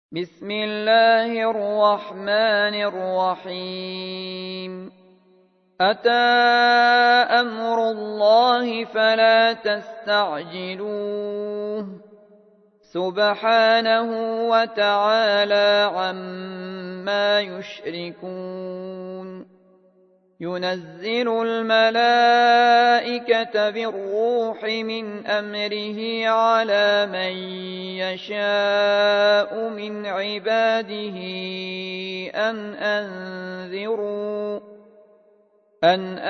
بسم الله الرحمن الرحيم أتى أمر الله فلا تستعجلوه سبحانه وتعالى عما يشركون ينزل الملائكة بالروح من أمره على من يشاء من عباده أن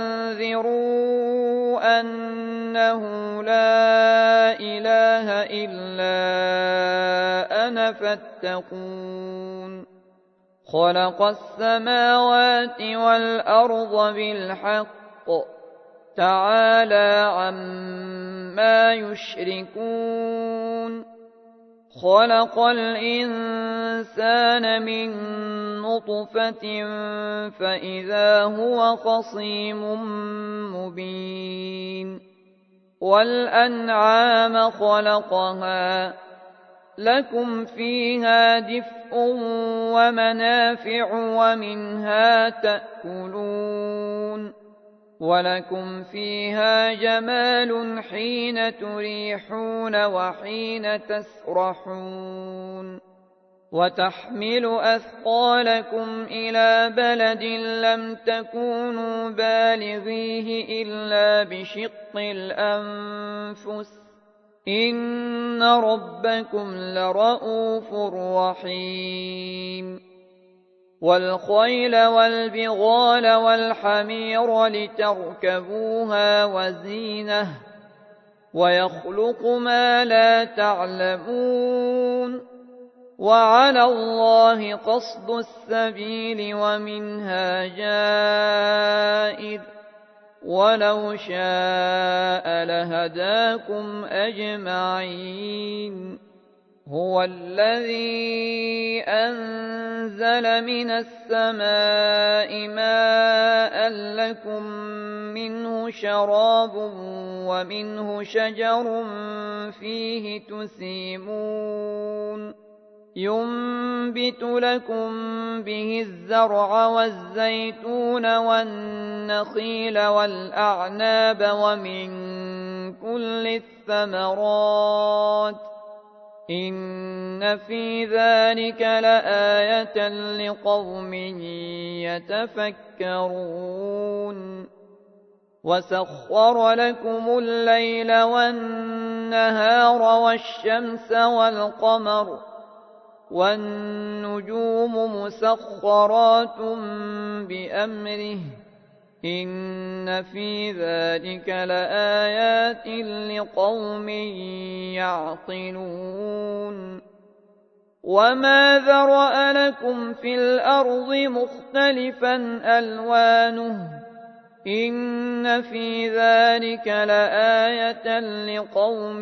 أنذروا أنه لا إله إلا أنا فاتقون خلق السماوات والأرض بالحق تعالى عما يشركون خلق الإنسان من نطفة فإذا هو خصيم مبين والأنعام خلقها لكم فيها دفء ومنافع ومنها تأكلون ولكم فيها جمال حين تريحون وحين تسرحون وتحمل أثقالكم إلى بلد لم تكونوا بالغيه إلا بشق الأنفس إن ربكم لرءوف رحيم والخيل والبغال والحمير لتركبوها وزينة ويخلق ما لا تعلمون وعلى الله قصد السبيل ومنها جائر ولو شاء لهداكم أجمعين هو الذي أنزل من السماء ماء لكم منه شراب ومنه شجر فيه تسيمون ينبت لكم به الزرع والزيتون والنخيل والأعناب ومن كل الثمرات إن في ذلك لآية لقوم يتفكرون وسخر لكم الليل والنهار والشمس والقمر والنجوم مسخرات بأمره إن في ذلك لآيات لقوم يعقلون وما ذرأ لكم في الأرض مختلفا ألوانه إن في ذلك لآية لقوم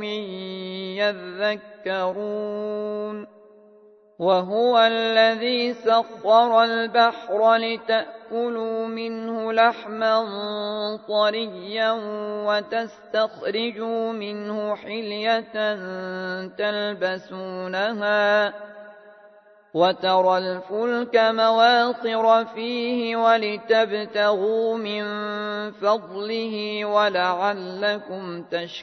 يذكرون وهو الذي سخر البحر لتأكلوا منه لحما طريا وتستخرجوا منه حلية تلبسونها وترى الفلك مواخر فيه ولتبتغوا من فضله ولعلكم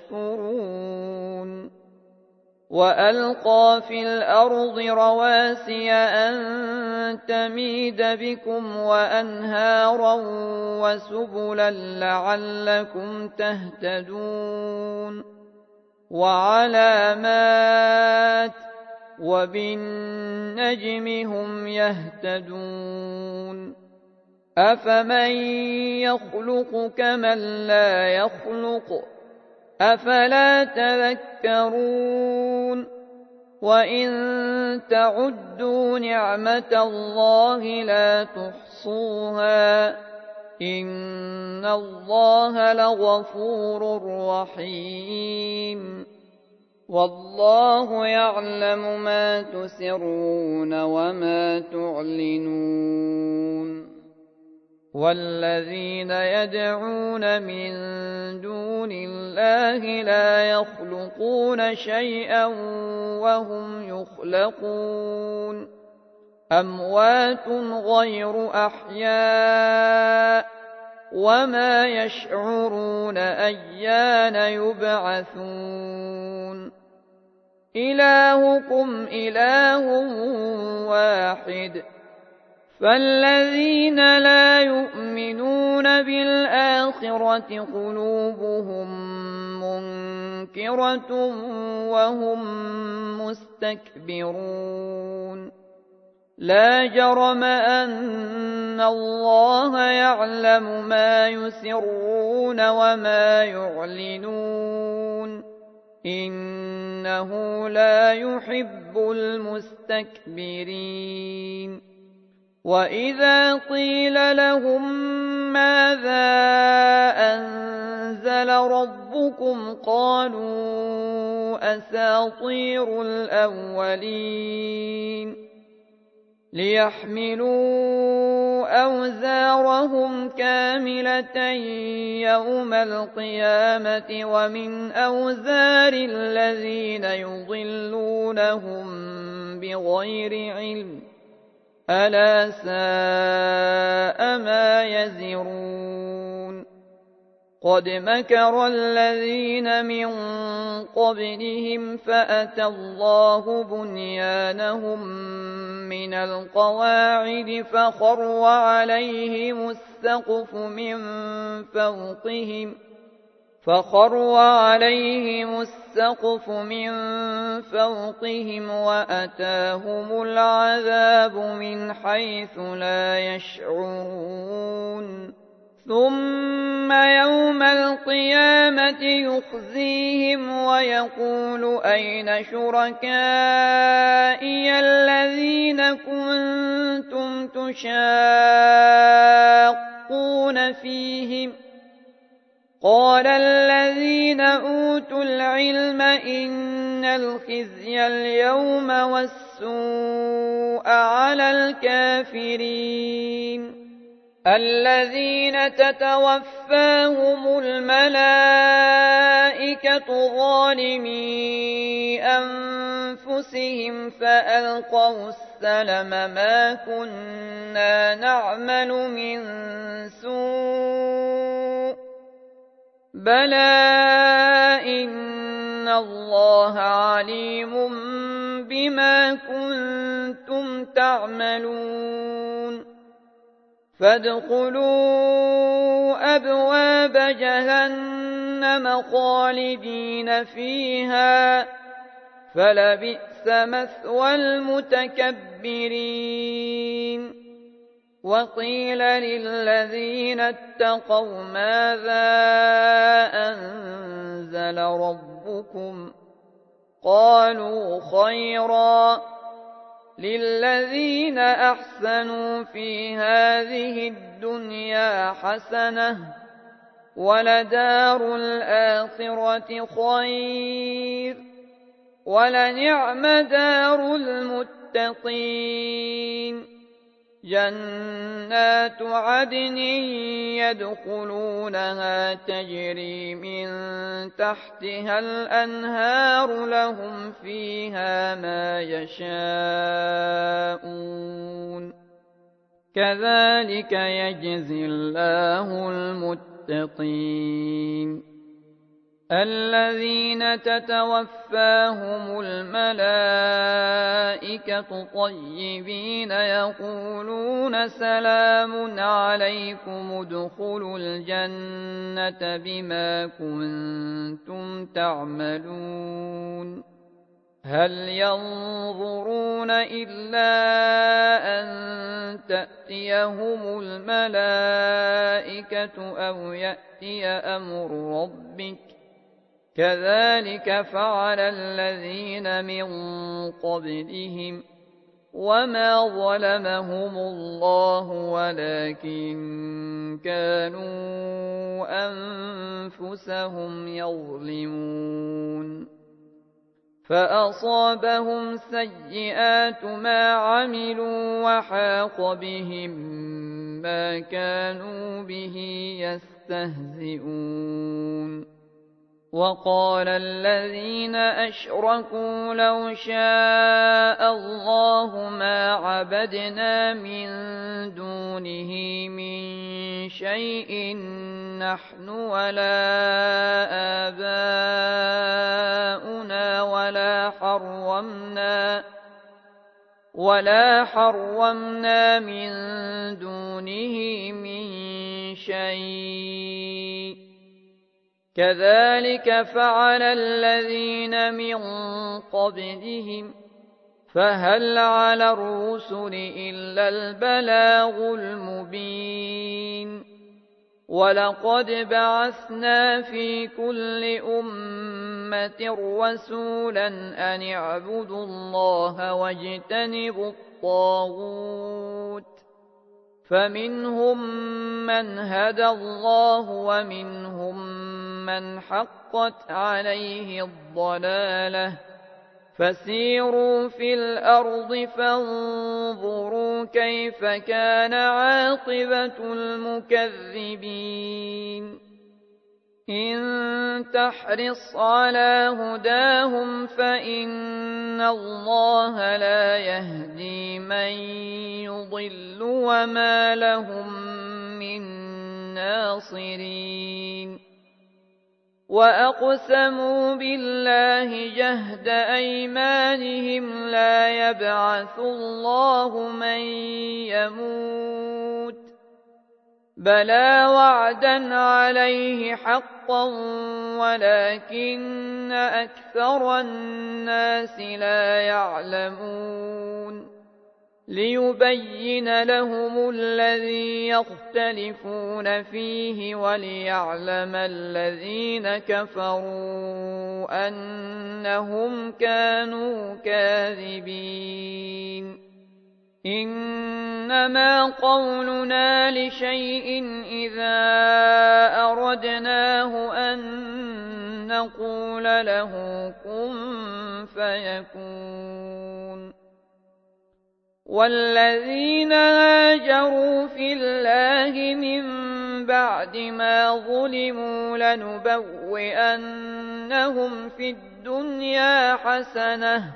تشكرون وألقى في الأرض رواسي أن تميد بكم وأنهارا وسبلا لعلكم تهتدون وعلامات وبالنجم هم يهتدون أفمن يخلق كمن لا يخلق أفلا تذكرون وإن تعدوا نعمة الله لا تحصوها إن الله لغفور رحيم والله يعلم ما تسرون وما تعلنون والذين يدعون من دون الله لا يخلقون شيئا وهم يخلقون أموات غير أحياء وما يشعرون أيان يبعثون إلهكم إله واحد فالذين لا يؤمنون بالآخرة قلوبهم منكرة وهم مستكبرون لا جرم أن الله يعلم ما يسرون وما يعلنون إنه لا يحب المستكبرين وإذا قيل لهم ماذا أنزل ربكم قالوا أساطير الأولين ليحملوا أوزارهم كاملة يوم القيامة ومن أوزار الذين يضلونهم بغير علم ألا ساء ما يزرون قد مكر الذين من قبلهم فأتى الله بنيانهم من القواعد فخر عليهم السقف من فوقهم وأتاهم العذاب من حيث لا يشعرون ثم يوم القيامة يخزيهم ويقول أين شركائي الذين كنتم تشاقون فيهم قال الذين أوتوا العلم إن الخزي اليوم والسوء على الكافرين الذين تتوفاهم الملائكة ظالمي أنفسهم فألقوا السلم ما كنا نعمل من سوء بلى إن الله عليم بما كنتم تعملون فادخلوا أبواب جهنم خالدين فيها فلبئس مثوى المتكبرين وقيل للذين اتقوا ماذا أنزل ربكم قالوا خيرا للذين أحسنوا في هذه الدنيا حسنة ولدار الآخرة خير ولنعم دار المتقين جنات عدن يدخلونها تجري من تحتها الأنهار لهم فيها ما يشاءون كذلك يجزي الله المتقين الذين تتوفاهم الملائكة طيبين يقولون سلام عليكم ادخلوا الجنة بما كنتم تعملون هل ينظرون إلا أن تأتيهم الملائكة أو يأتي أمر ربك كذلك فعل الذين من قبلهم وما ظلمهم الله ولكن كانوا أنفسهم يظلمون فأصابهم سيئات ما عملوا وحاق بهم ما كانوا به يستهزئون. وقال الذين أشركوا لو شاء الله ما عبدنا من دونه من شيء نحن ولا آباؤنا ولا حرمنا من دونه من شيء كذلك فعل الذين من قبلهم فهل على الرسل إلا البلاغ المبين. ولقد بعثنا في كل أمة رسولا أن اعبدوا الله واجتنبوا الطاغوت فمنهم من هدى الله ومنهم من حقت عليه الضلالة فسيروا في الأرض فانظروا كيف كان عاقبة المكذبين. إن تحرص على هداهم فإن الله لا يهدي من يضل وما لهم من ناصرين. وأقسموا بالله جهد أيمانهم لا يبعث الله من يموت بلى وعدا عليه حقا ولكن أكثر الناس لا يعلمون. ليبين لهم الذي يختلفون فيه وليعلم الذين كفروا أنهم كانوا كاذبين. إنما قولنا لشيء إذا أردناه أن نقول له كن فيكون. والذين هاجروا في الله من بعد ما ظلموا لنبوئنهم في الدنيا حسنة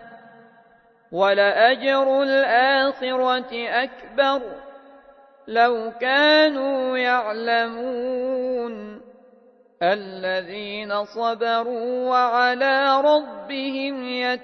ولأجر الآخرة أكبر لو كانوا يعلمون. الذين صبروا وعلى ربهم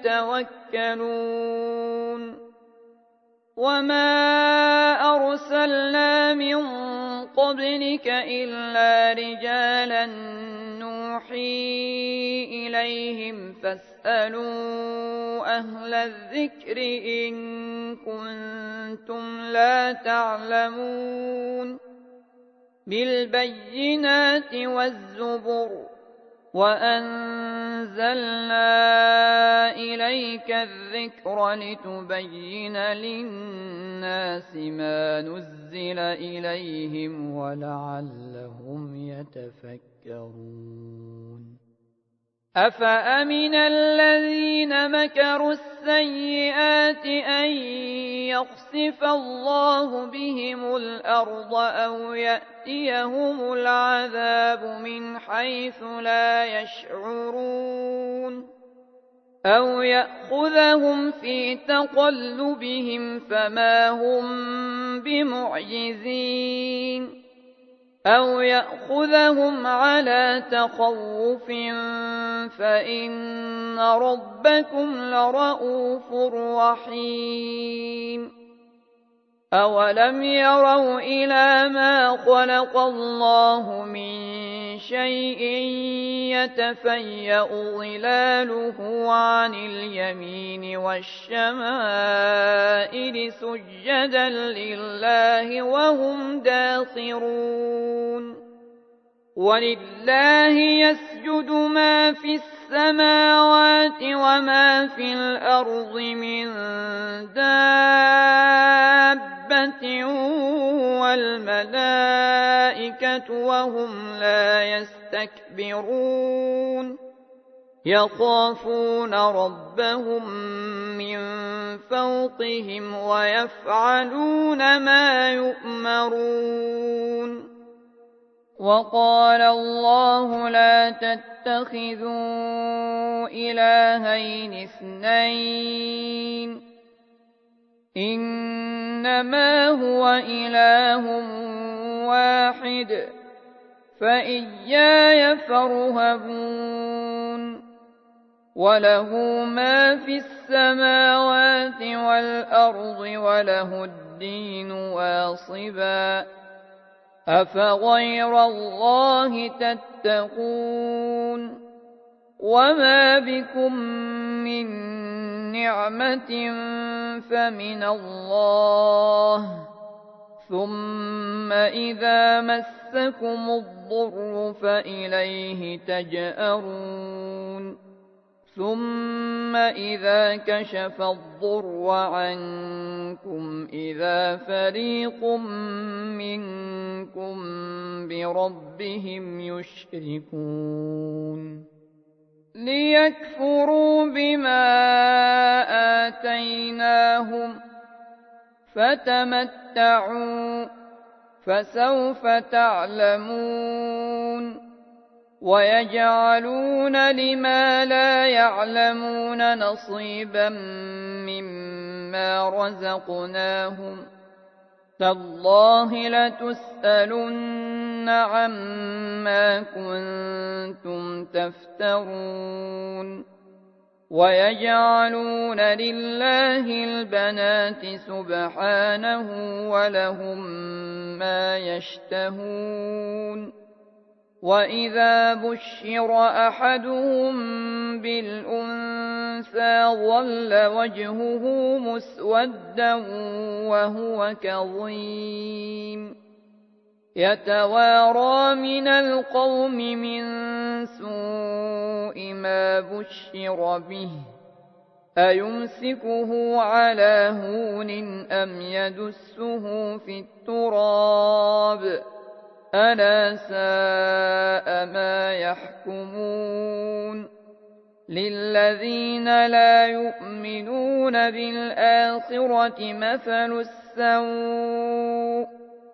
يتوكلون. وما أرسلنا من قبلك إلا رجالا نوحي إليهم فاسألوا أهل الذكر إن كنتم لا تعلمون. بالبينات والزبر وأنزلنا إليك الذكر لتبين للناس ما نزل إليهم ولعلهم يتفكرون. أفأمن الذين مكروا السيئات أن يخسف الله بهم الأرض أو يأتيهم العذاب من حيث لا يشعرون أو يأخذهم في تقلبهم فما هم بمعجزين أو يأخذهم على تخوف فإن ربكم لرءوف رحيم. أولم يروا إلى ما خلق الله من شيء يتفيأ ظلاله عن اليمين والشمائل سجدا لله وهم داخرون. ولله يسجد ما في السماوات وما في الأرض من دابة والملائكة وهم لا يستكبرون يخافون ربهم من فوقهم ويفعلون ما يؤمرون. وقال الله لا تتخذوا إلهين اثنين إنما هو إله واحد فإياي فارهبون. وله ما في السماوات والأرض وله الدين واصبا أفغير الله تتقون. وما بكم من نعمة فمن الله ثم إذا مسكم الضر فإليه تجأرون. ثم إذا كشف الضر عنكم إذا فريق منكم بربهم يشركون. ليكفروا بما آتيناهم فتمتعوا فسوف تعلمون. ويجعلون لما لا يعلمون نصيبا مما رزقناهم تالله لتسألن عما كنتم تفترون. ويجعلون لله البنات سبحانه ولهم ما يشتهون. وإذا بشر أحدهم بالأنثى ظل وجهه مسودا وهو كظيم يتوارى من القوم من سوء ما بشر به أيمسكه على هون أم يدسه في التراب ألا ساء ما يحكمون. للذين لا يؤمنون بالآخرة مثل السوء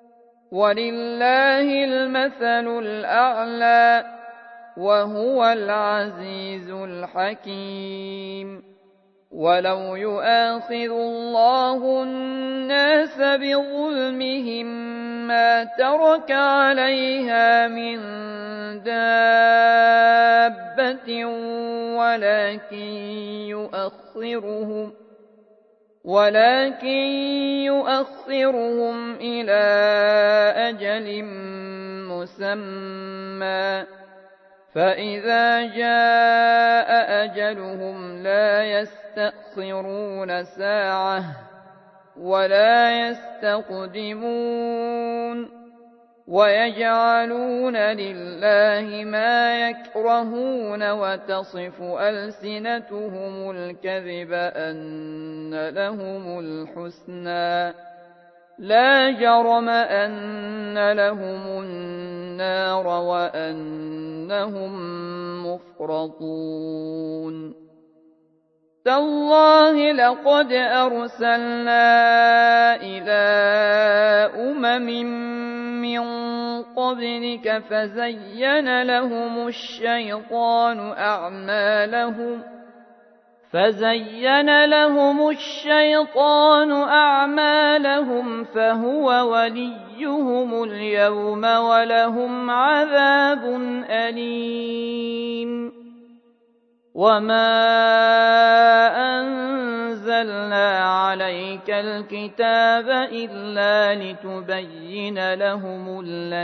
ولله المثل الأعلى وهو العزيز الحكيم. ولو يؤاخذ الله الناس بظلمهم ما ترك عليها من دابة ولكن يؤخرهم إلى أجل مسمى فإذا جاء أجلهم لا يستأخرون ساعة ولا يستقدمون. ويجعلون لله ما يكرهون وتصف ألسنتهم الكذب أن لهم الحسنى لا جرم أن لهم النار وأنهم مفرطون. تالله لقد أرسلنا إلى أمم من قبلك فزين لهم الشيطان أعمالهم فهو وليهم اليوم ولهم عذاب أليم. وما أنزلنا عليك الكتاب إلا لتبين لهم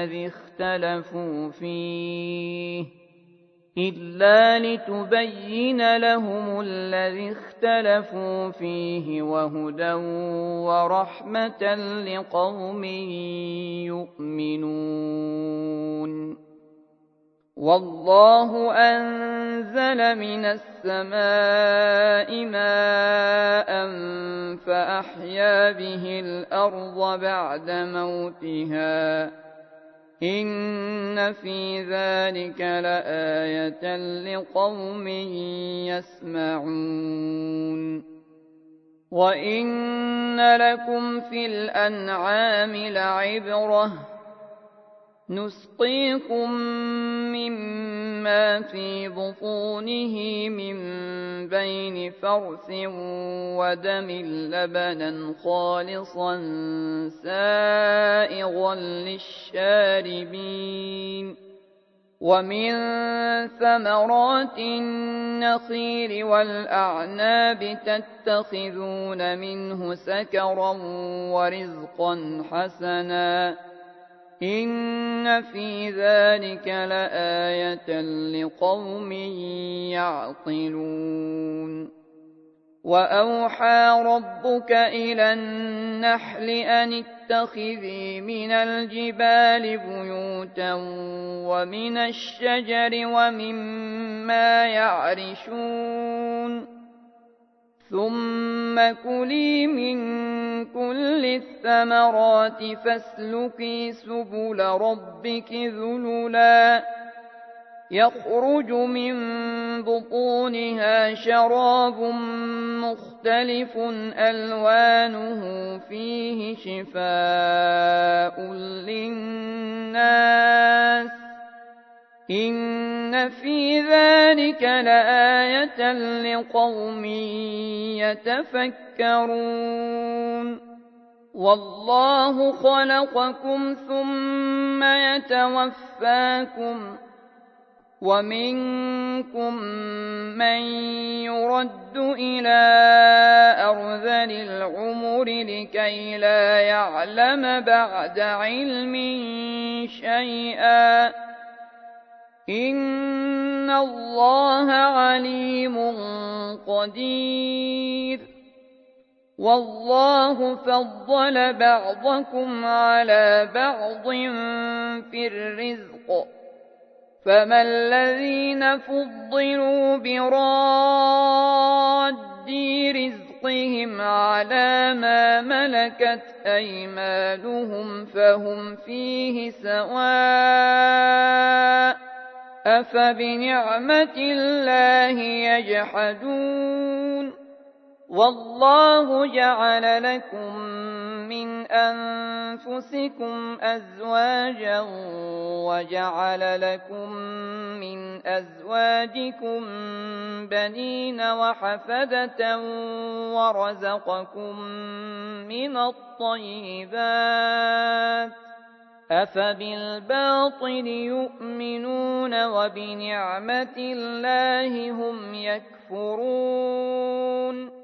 الذي اختلفوا فيه وهدى ورحمة لقوم يؤمنون. والله أنزل من السماء ماء فأحيا به الأرض بعد موتها إن في ذلك لآية لقوم يسمعون وإن لكم في الأنعام لعبرة نسقيكم مما في بطونه من بين فرث ودم لبنا خالصا سائغا للشاربين ومن ثمرات النخيل والأعناب تتخذون منه سكرا ورزقا حسنا إن في ذلك لآية لقوم يعقلون وأوحى ربك إلى النحل أن اتخذي من الجبال بيوتا ومن الشجر ومما يعرشون ثم كلي من كل الثمرات فاسلكي سبل ربك ذللا يخرج من بطونها شراب مختلف ألوانه فيه شفاء للناس إن في ذلك لآية لقوم يتفكرون والله خلقكم ثم يتوفاكم ومنكم من يرد إلى أرذل العمر لكي لا يعلم بعد علم شيئا إن الله عليم قدير والله فضل بعضكم على بعض في الرزق فما الذين فضلوا براد رزقهم على ما ملكت أيمانهم فهم فيه سواء أفبنعمة الله يجحدون والله جعل لكم من أنفسكم أزواجا وجعل لكم من أزواجكم بنين وحفدة ورزقكم من الطيبات أفبالباطل يؤمنون وبنعمة الله هم يكفرون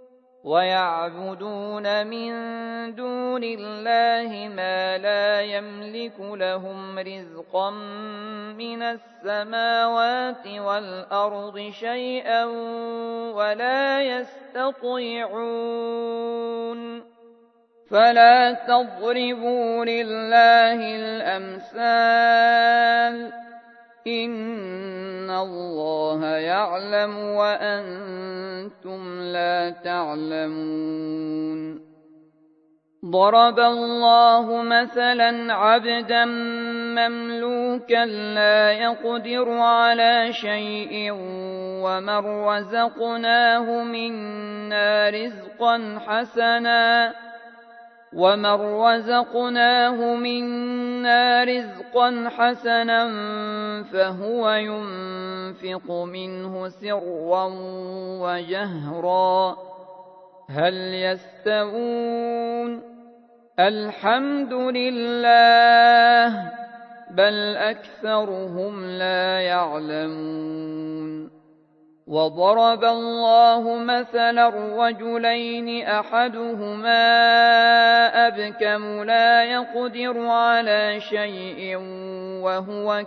ويعبدون من دون الله ما لا يملك لهم رزقا من السماوات والأرض شيئا ولا يستطيعون فلا تضربوا لله الأمثال إن الله يعلم وأنتم لا تعلمون ضرب الله مثلا عبدا مملوكا لا يقدر على شيء ومن رزقناه منا رزقا حسنا فهو ينفق منه سرا وجهرا هل يستوون الحمد لله بل أكثرهم لا يعلمون وضرب الله مثلا رجلين أحدهما أبكم لا يقدر على شيء وهو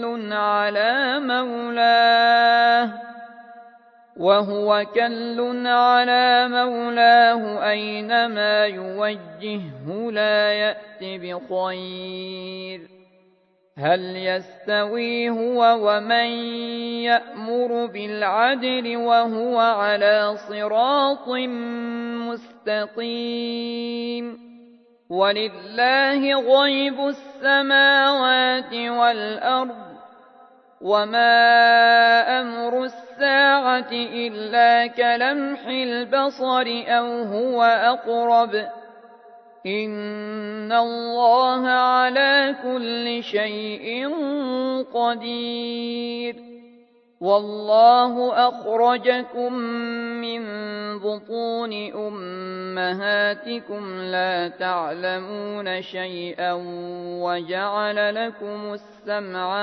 كل على مولاه أينما يوجهه لا يأت بخير هل يستوي هو ومن يأمر بالعدل وهو على صراط مستقيم ولله غيب السماوات والأرض وما أمر الساعة إلا كلمح البصر أو هو أقرب إن الله على كل شيء قدير والله أخرجكم من بطون أمهاتكم لا تعلمون شيئا وجعل لكم السمع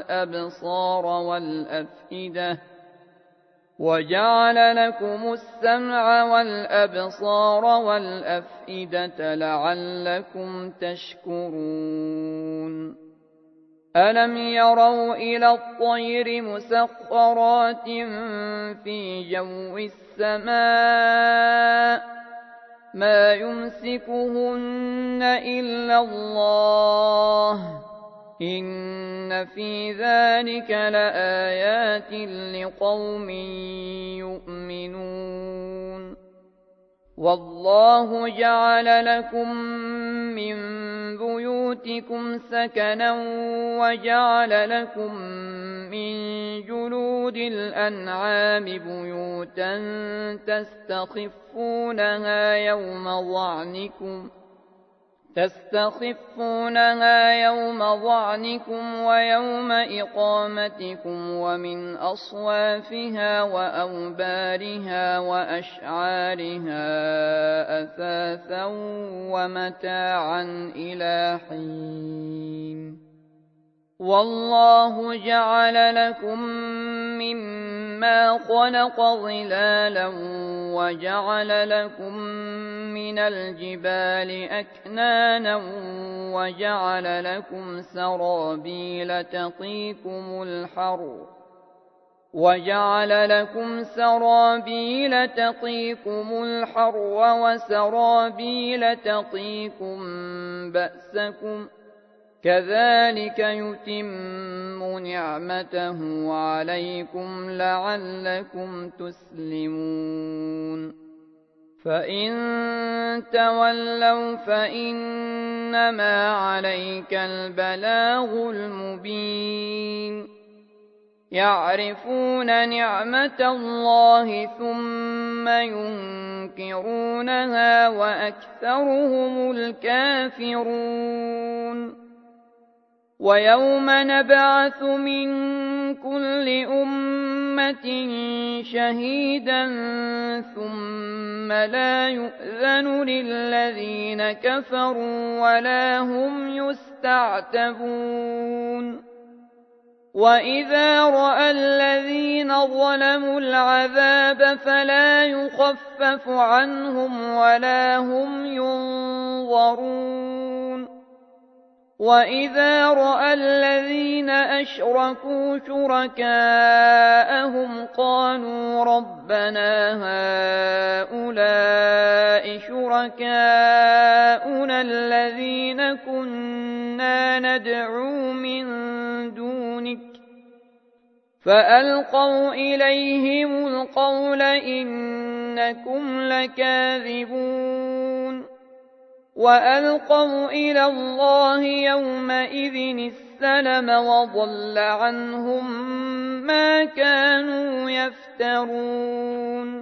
والأبصار والأفئدة لعلكم تشكرون ألم يروا إلى الطير مسخرات في جو السماء ما يمسكهن إلا الله إن في ذلك لآيات لقوم يؤمنون والله جعل لكم من بيوتكم سكنا وجعل لكم من جلود الأنعام بيوتا تستخفونها يوم ظعنكم ويوم إقامتكم ومن أصوافها وأوبارها وأشعارها أثاثا ومتاعا إلى حين والله جعل لكم مما خلق ظلالا وجعل لكم من الجبال أكنانا وجعل لكم سرابيل تقيكم الحر وسرابيل تقيكم بأسكم كذلك يتم نعمته عليكم لعلكم تسلمون فإن تولوا فإنما عليك البلاغ المبين يعرفون نعمة الله ثم ينكرونها وأكثرهم الكافرون ويوم نبعث من كل أمة شهيدا ثم لا يؤذن للذين كفروا ولا هم يستعتبون وإذا رأى الذين ظلموا العذاب فلا يخفف عنهم ولا هم ينظرون وإذا رأى الذين أشركوا شركاءهم قالوا ربنا هؤلاء شركاؤنا الذين كنا ندعو من دونك فألقوا إليهم القول إنكم لكاذبون وألقوا إلى الله يومئذ السلم وضل عنهم ما كانوا يفترون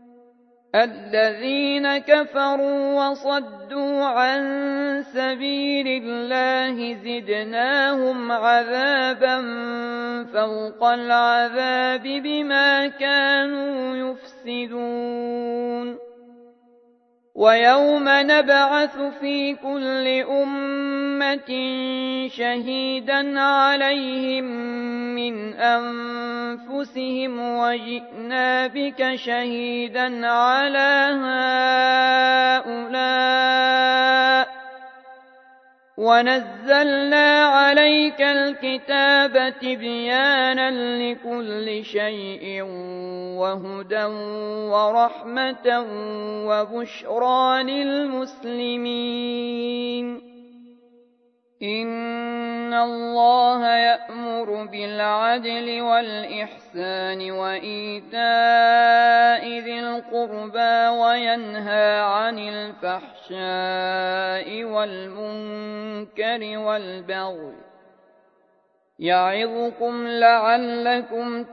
الذين كفروا وصدوا عن سبيل الله زدناهم عذابا فوق العذاب بما كانوا يفسدون ويوم نبعث في كل أمة شهيدا عليهم من أنفسهم وجئنا بك شهيدا على هؤلاء ونزلنا عليك الكتاب تبيانا لكل شيء وهدى ورحمة وبشرى للمسلمين إن الله يأمر بالعدل والإحسان وإيتاء ذي القربى وينهى عن الفحشاء والمنكر والبغي يعظكم لعلكم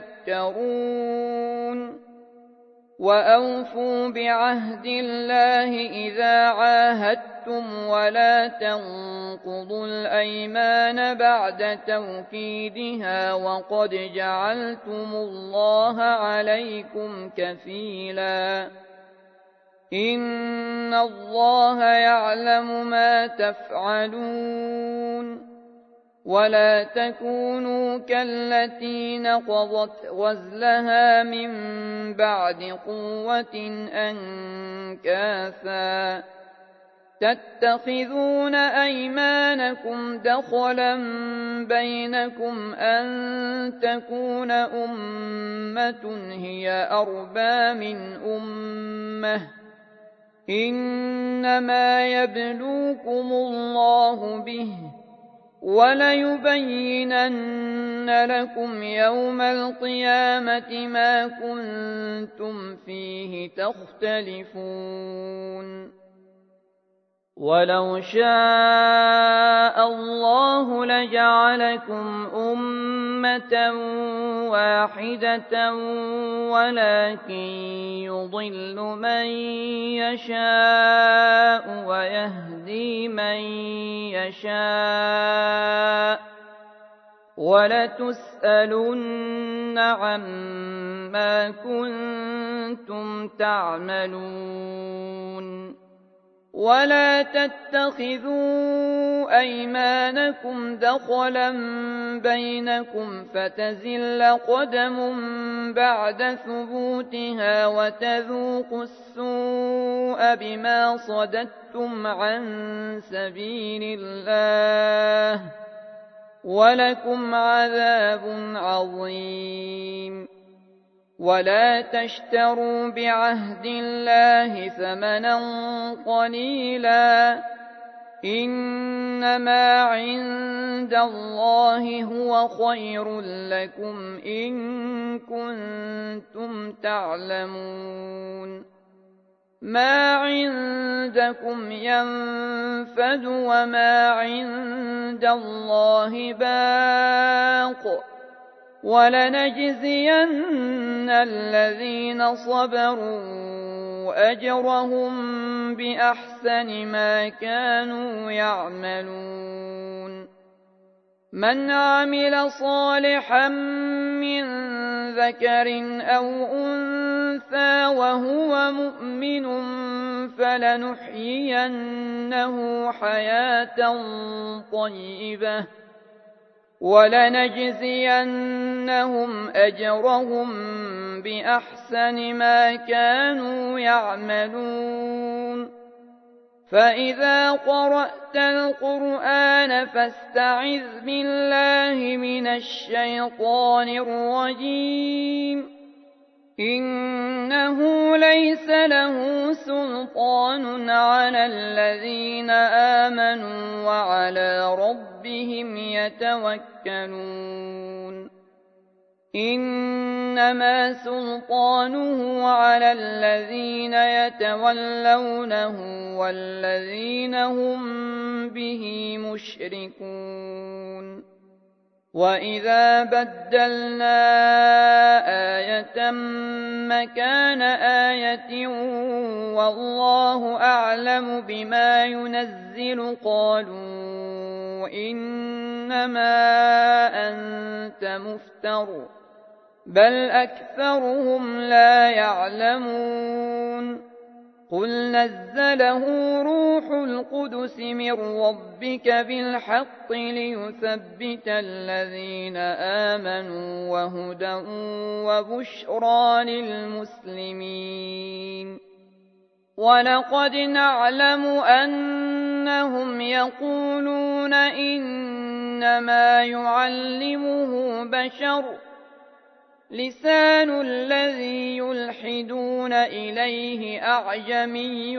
تذكرون وأوفوا بعهد الله إذا عاهدتم ولا تنقضوا الأيمان بعد توكيدها وقد جعلتم الله عليكم كفيلا إن الله يعلم ما تفعلون ولا تكونوا كالتي نقضت غزلها من بعد قوة أنكاثا تتخذون أيمانكم دخلا بينكم أن تكون أمة هي أربى من أمة إنما يبلوكم الله به وليبينن لكم يوم القيامة ما كنتم فيه تختلفون ولو شاء الله لجعلكم أمة واحدة ولكن يضل من يشاء ويهدي من يشاء ولتسألن عما كنتم تعملون ولا تتخذوا أيمانكم دخلا بينكم فتزل قدم بعد ثبوتها وتذوقوا السوء بما صددتم عن سبيل الله ولكم عذاب عظيم ولا تشتروا بعهد الله ثمنا قليلا إنما عند الله هو خير لكم إن كنتم تعلمون ما عندكم ينفد وما عند الله باق ولنجزين الذين صبروا أجرهم بأحسن ما كانوا يعملون من عمل صالحا من ذكر أو أنثى وهو مؤمن فلنحيينه حياة طيبة ولنجزينهم أجرهم بأحسن ما كانوا يعملون فإذا قرأت القرآن فاستعذ بالله من الشيطان الرجيم إنه ليس له سلطان على الذين آمنوا وعلى ربهم يتوكلون إنما سلطانه على الذين يتولونه والذين هم به مشركون وإذا بدلنا آية مكان آية والله أعلم بما ينزل قالوا إنما أنت مفتر بل أكثرهم لا يعلمون قل نزله روح القدس من ربك بالحق ليثبت الذين آمنوا وهدى وبشرى للمسلمين ولقد نعلم أنهم يقولون إنما يعلمه بشر لسان الذي يلحدون إليه أعجمي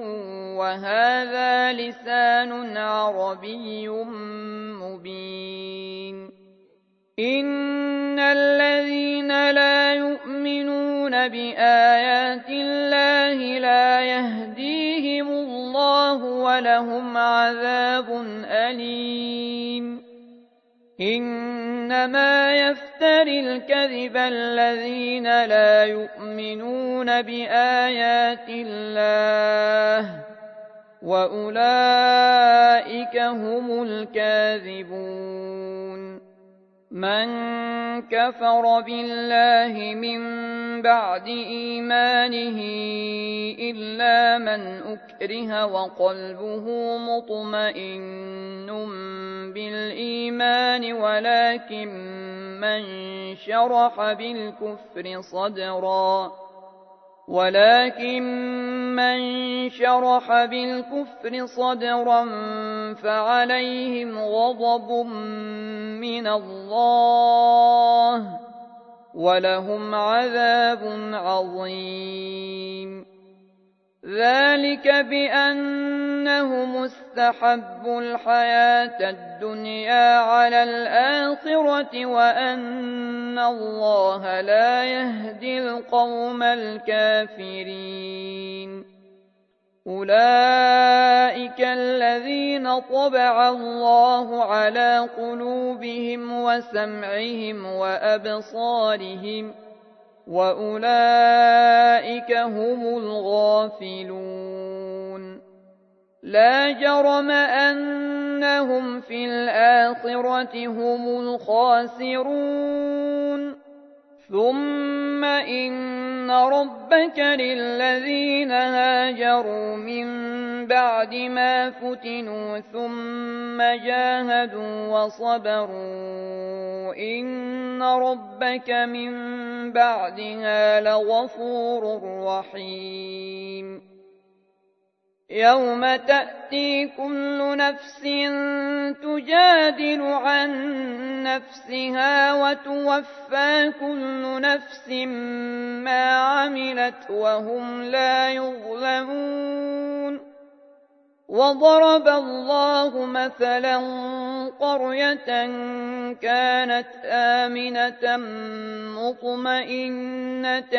وهذا لسان عربي مبين إن الذين لا يؤمنون بآيات الله لا يهديهم الله ولهم عذاب أليم إنما يفتري الكذب الذين لا يؤمنون بآيات الله وأولئك هم الكاذبون من كفر بالله من بعد إيمانه إلا من أكره وقلبه مطمئن بالإيمان ولكن من شرح بالكفر صدرا فعليهم غضب من الله ولهم عذاب عظيم ذلك بأنه مستحب الحياة الدنيا على الآخرة وأن الله لا يهدي القوم الكافرين أولئك الذين طبع الله على قلوبهم وسمعهم وأبصارهم وأولئك هم الغافلون لا جرم أنهم في الآخرة هم الخاسرون ثم إن ربك للذين هاجروا من بعد ما فتنوا ثم جاهدوا وصبروا إن ربك من بعدها لغفور رحيم يوم تأتي كل نفس تجادل عن نفسها وتوفى كل نفس ما عملت وهم لا يظلمون وضرب الله مثلا قرية كانت آمنة مطمئنة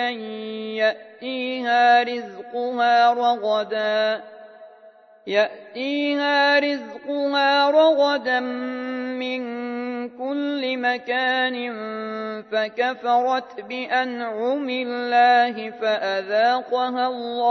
يأتيها رزقها رغدا من كل مكان فكفرت بأنعم الله فأذاقها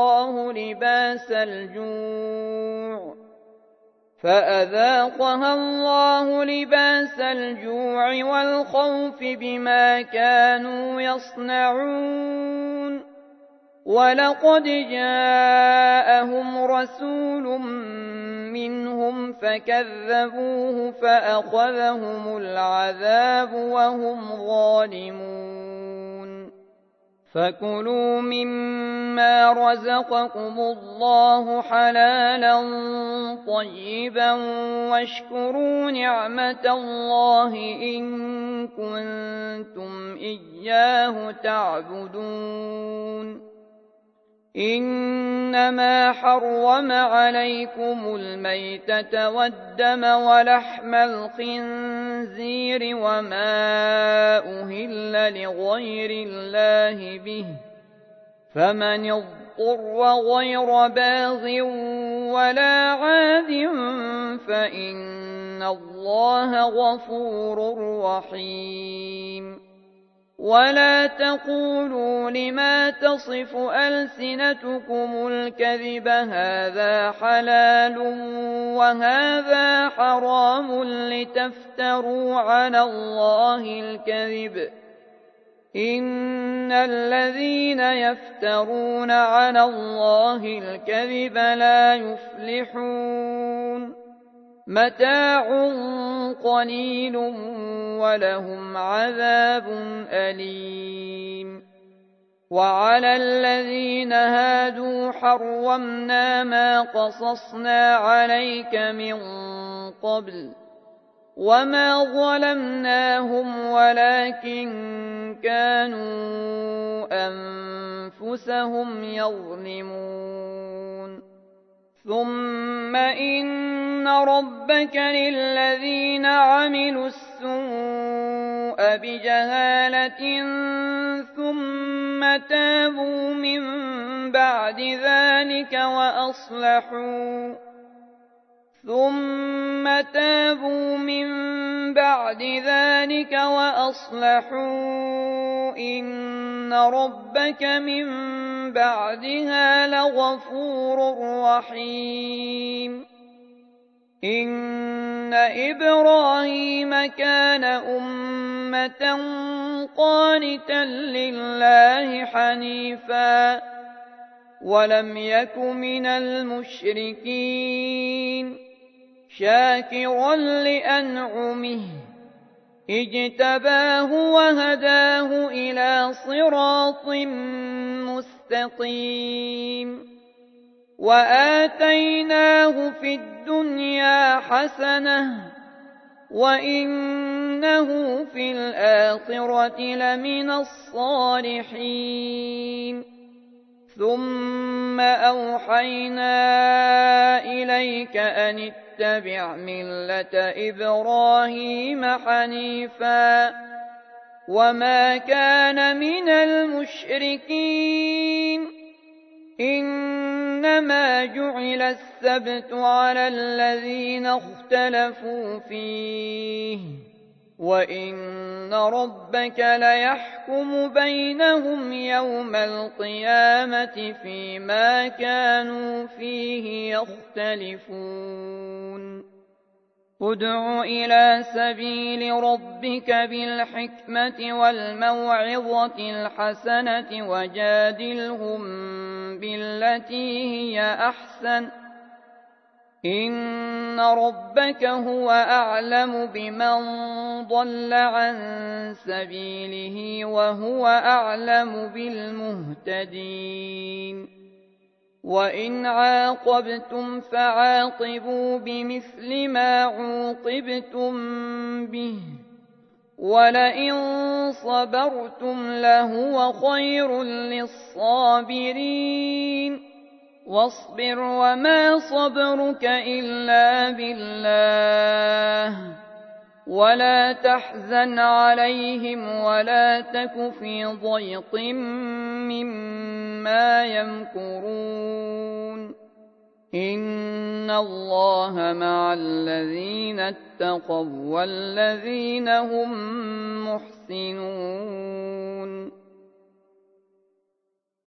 الله لباس الجوع والخوف بما كانوا يصنعون ولقد جاءهم رسول منهم فكذبوه فأخذهم العذاب وهم ظالمون فكلوا مما رزقكم الله حلالا طيبا واشكروا نعمة الله إن كنتم إياه تعبدون إنما حرم عليكم الميتة والدم ولحم الخنزير وما أهل لغير الله به فمن اضطر غير باغ ولا عاد فإن الله غفور رحيم ولا تقولوا لما تصف ألسنتكم الكذب هذا حلال وهذا حرام لتفتروا على الله الكذب إن الذين يفترون على الله الكذب لا يفلحون متاع قليل ولهم عذاب أليم وعلى الذين هادوا حرمنا ما قصصنا عليك من قبل وما ظلمناهم ولكن كانوا أنفسهم يظلمون ثم إن ربك للذين عملوا السوء بجهالة ثم تابوا من بعد ذلك وأصلحوا إن ربك من بعدها لغفور رحيم إن إبراهيم كان أمة قانتا لله حنيفا ولم يك من المشركين شاكرا لأنعمه اجتباه وهداه إلى صراط مستقيم وآتيناه في الدنيا حسنة وإنه في الآخرة لمن الصالحين ثم أوحينا إليك أن اتبع ملة إبراهيم حنيفا وما كان من المشركين إنما جعل السبت على الذين اختلفوا فيه وإن ربك ليحكم بينهم يوم القيامة فيما كانوا فيه يختلفون ادع إلى سبيل ربك بالحكمة والموعظة الحسنة وجادلهم بالتي هي أحسن إن ربك هو أعلم بمن ضل عن سبيله وهو أعلم بالمهتدين وإن عاقبتم فعاقبوا بمثل ما عوقبتم به ولئن صبرتم لهو خير للصابرين واصبر وما صبرك إلا بالله ولا تحزن عليهم ولا تك في ضيق مما يمكرون إن الله مع الذين اتقوا والذين هم محسنون